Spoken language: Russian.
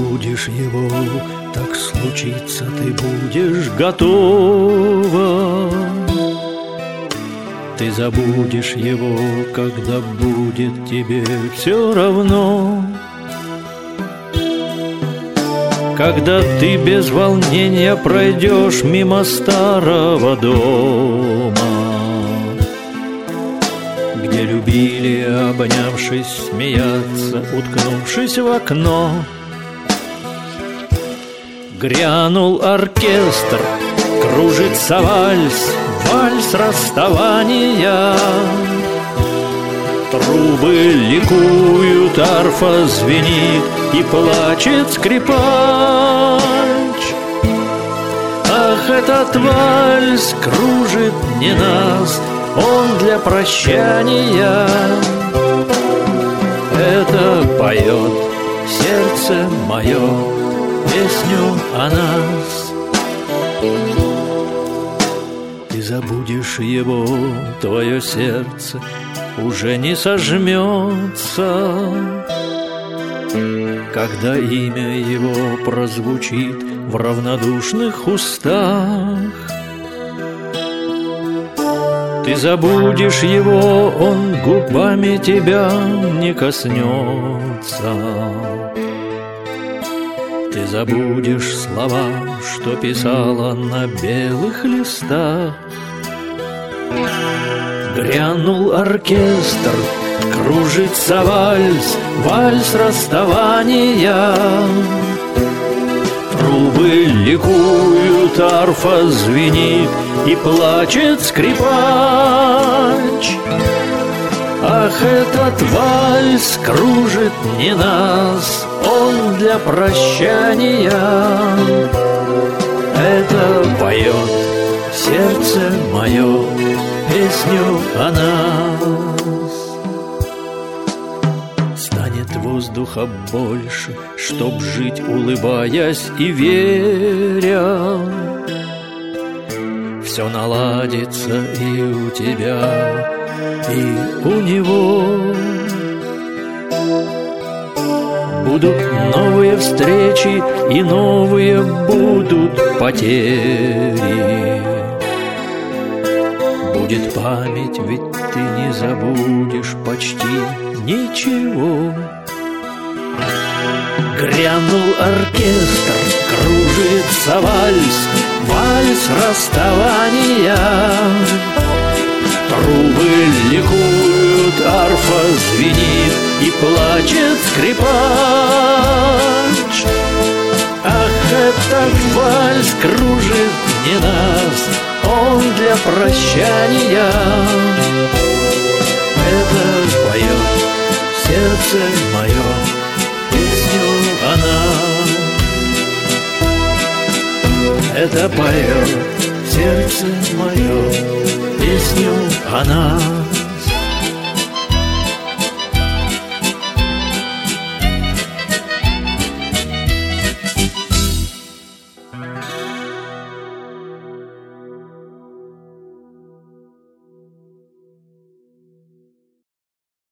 забудешь его, так случится, ты будешь готова. Ты забудешь его, когда будет тебе все равно. Когда ты без волнения пройдешь мимо старого дома, где любили, обнявшись, смеяться, уткнувшись в окно. Грянул оркестр, кружится вальс, вальс расставания. Трубы ликуют, арфа звенит, и плачет скрипач. Ах, этот вальс кружит не нас, он для прощания. Это поет сердце мое песню о нас. Ты забудешь его, твое сердце уже не сожмется, когда имя его прозвучит в равнодушных устах. Ты забудешь его, он губами тебя не коснется. Ты забудешь слова, что писала на белых листах. Грянул оркестр, кружится вальс, вальс расставания. Трубы ликуют, арфа звенит, и плачет скрипач. Ах, этот вальс кружит не нас, он для прощания. Это поет сердце мое песню о нас. Станет воздуха больше, чтоб жить, улыбаясь и веря. Все наладится и у тебя, и у него. Будут новые встречи, и новые будут потери. Будет память, ведь ты не забудешь почти ничего. Грянул оркестр, кружится вальс, вальс расставания. Трубы ликуют, арфа звенит, и плачет скрипач. Ах, этот вальс кружит не нас, он для прощания. Это поет сердце мое песню о нас. Это поет сердце мое песню о нас.